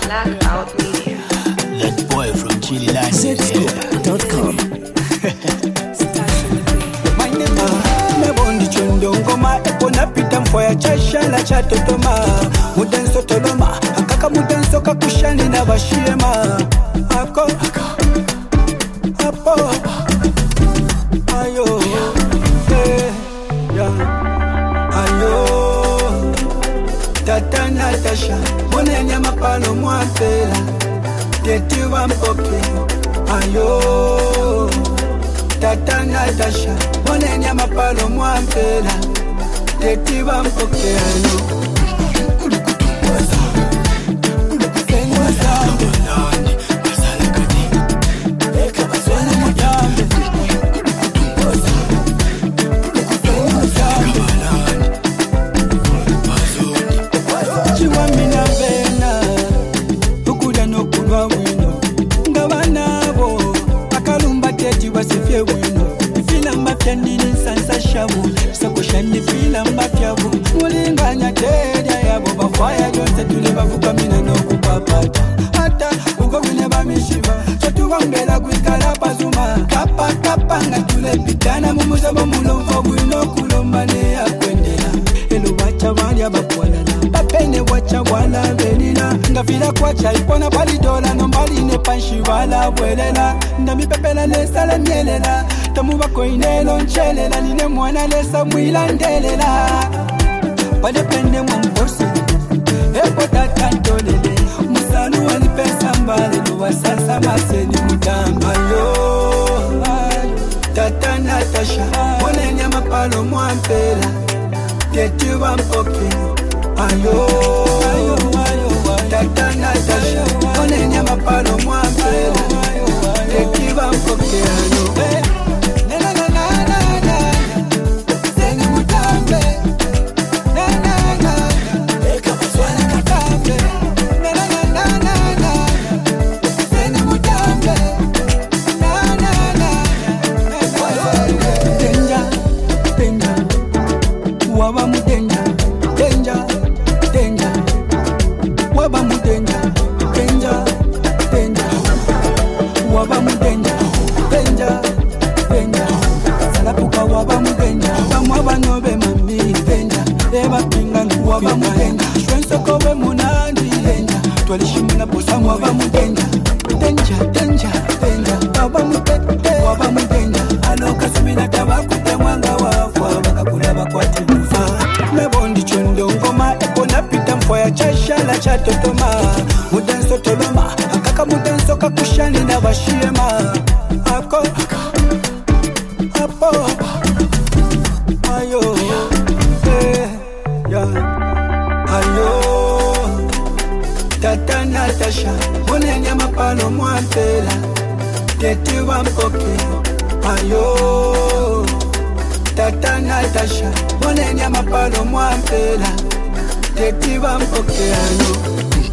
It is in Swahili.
Blackout Media. That boy from Chile Land. Zscoop.com. My name is Nebondi Chundo Ngoma Epona Pita Mfoya Chashala Chatotoma Mudenso Toloma Akaka Mudenso Kakushani na Bashima Ako Apo Ayo Ayo Tata Natasha Monenya Mapalo Mwapela Tetiwa Mpoke Ayo Tata Natasha Monenya Mapalo Mwapela Tetiwa Mpoke Ayo Sakushani fila mbafyabu mulinganya teja yabo bafaya jonse tulibavuka mina nokupapata hata uko vile bamishiba chatubambela kwikala pazuma kapa kapa nga tulepitana mumuzaba mulomva bwino kulombane ya kwendela elu bacha balya bakwalala bapene wacha wala benina ngafila kwacha ipona palidola nombaline panshivala bwelela ndamipepela lesala myelela tamuba koinelo nchelela nine mwana lesa mwilandelela padepende mwamposi epo tatantolele musalu walipesa mbale luwa sasa maseni mutamba yo tata Natasha monenya mapalo mwampela tetiwa mpoke ayo tata Natasha monenya mapalo mwampela tetiwa mpoke ayo Twalishimuna posamu waba mudenja Denja, denja, denja Waba mutete, waba mudenja Aloka sumina tabakute mwanga wafwa Wakakula bakwati mufa Nebondi chundo ngoma Epona pita mfoya chashala chatotoma Mudenso toloma Akaka mudenso kakushani na bashiema Ako Apo Ayo Ayo Tata Natasha monenya mapalo mwampela tetiwa mpoke ayo Tata Natasha monenya mapalo mwampela tetiwa mpoke ayo